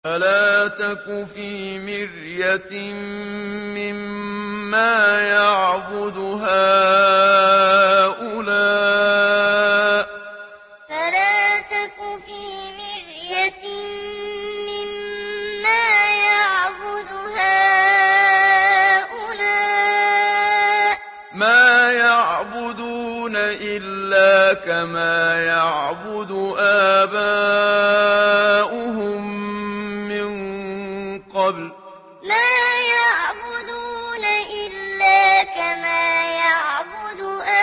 فلا تك في مرية مما يعبد هؤلاء فلا تك في مرية مما يعبد هؤلاء ما يعبدون إلا كما يعبد آباؤهم من قبل ما يعبدون إلا كما يعبد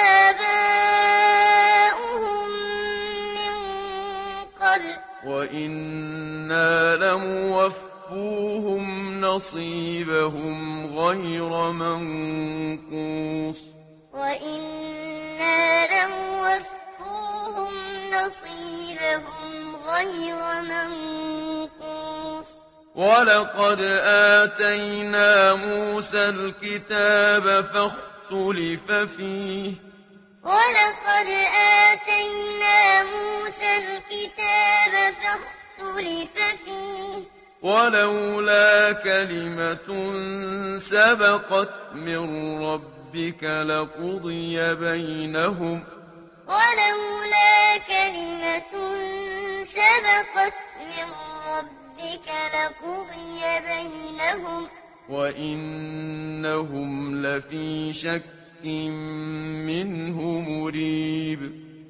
آباؤهم من قبل وإنا لموفوهم نصيبهم غير منقوص وإنا لموفوهم نصيبهم غير منقوص ولقد آتينا موسى الكتاب فاختلف فيه ولقد آتينا موسى الكتاب فاختلف فيه ولولا كلمة سبقت من ربك لقضي بينهم ولولا كلمة سبقت من ربك لقضي بينهم وإنهم لفي شك منه مريب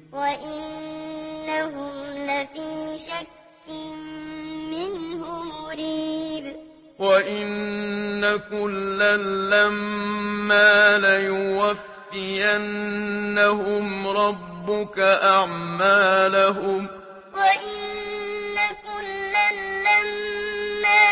وإنهم لفي شك منه مريب وإن كلا لما ليوفينهم ربك أعمالهم وإن كلا لما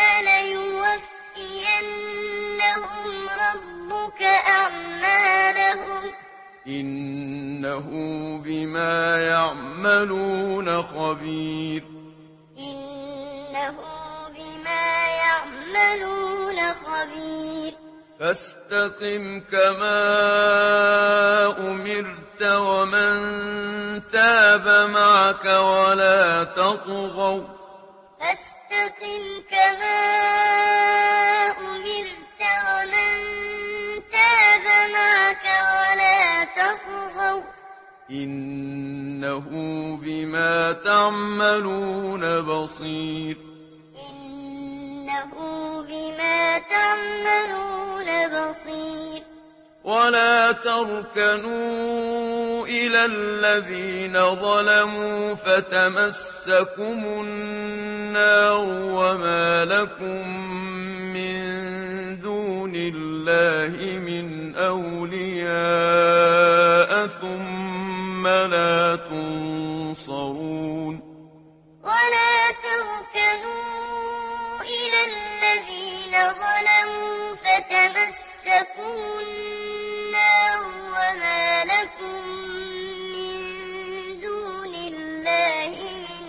ليوفينهم ربك أعمالهم إنه بما يعملون خبير إنه بما يعملون خبير فاستقم كما أمرت ومن تاب معك ولا تطغوا فاستقم كما أمرت ومن تاب معك ولا تطغوا إنه بما تعملون بصير إنه بما تعملون بصير ولا تركنوا إلى الذين ظلموا فتمسكم النار وما لكم من دون الله من أولياء ثم لا تنصرون ولا تركنوا إلى الذين ظلموا فتمسكوا النار وما لكم من دون الله من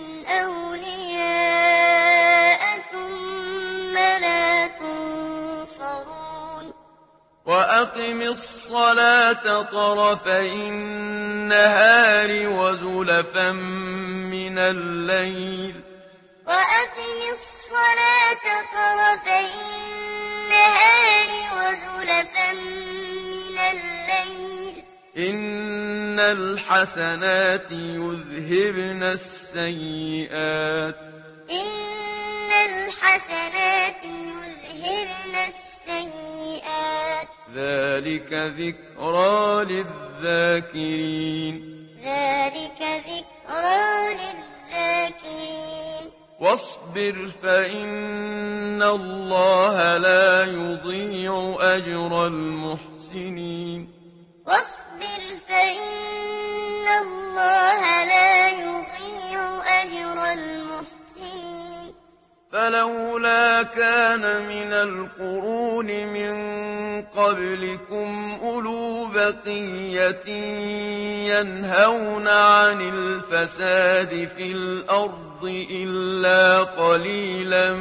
أولياء ثم لا تنصرون وأقم الصلاة طرفي النهار وزلفا من الليل وأقم الصلاة طرفي النهار وزلفا من الليل إن الحسنات يذهبن السيئات إن الحسنات يذهبن السيئات ذلك ذكرى للذاكرين ذلك ذكرى للذاكرين واصبر فإن الله لا يضيع أجر المحسنين واصبر فإن الله لا يضيع أجر المحسنين فلولا كان من القرون من قبلكم أولو بقية ينهون عن الفساد في الأرض إلا قليلا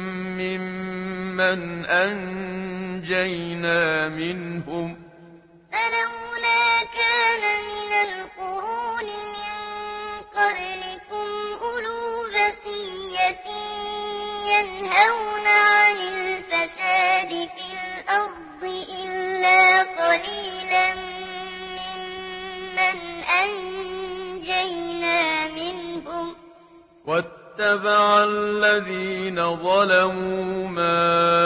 ممن أنجينا منهم فلولا كان من القرون من قبلكم أولو بقية ينهون ينهون عن الفساد في الأرض إلا قليلا ممن أنجينا منهم واتبع الذين ظلموا ما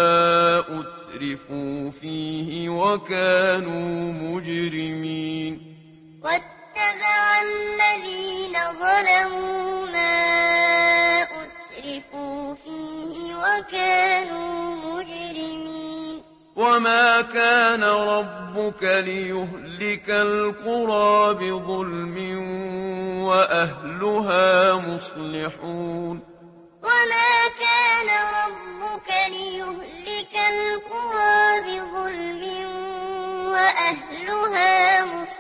أترفوا فيه وكانوا مجرمين واتبع الذين ظلموا ما أترفوا فيه وكانوا مجرمين وما كان ربك ليهلك القرى بظلم وأهلها مصلحون وما كان ربك ليهلك القرى بظلم وأهلها مصلحون